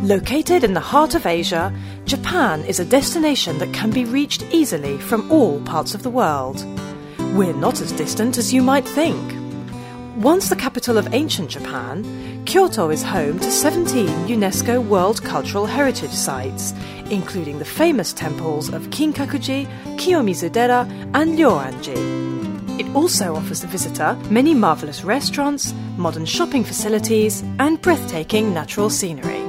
Located in the heart of Asia, Japan is a destination that can be reached easily from all parts of the world. We're not as distant as you might think. Once the capital of ancient Japan, Kyoto is home to 17 UNESCO World Cultural Heritage Sites, including the famous temples of Kinkakuji, Kiyomizu-dera and Ryoanji. It also offers the visitor many marvellous restaurants, modern shopping facilities and breathtaking natural scenery.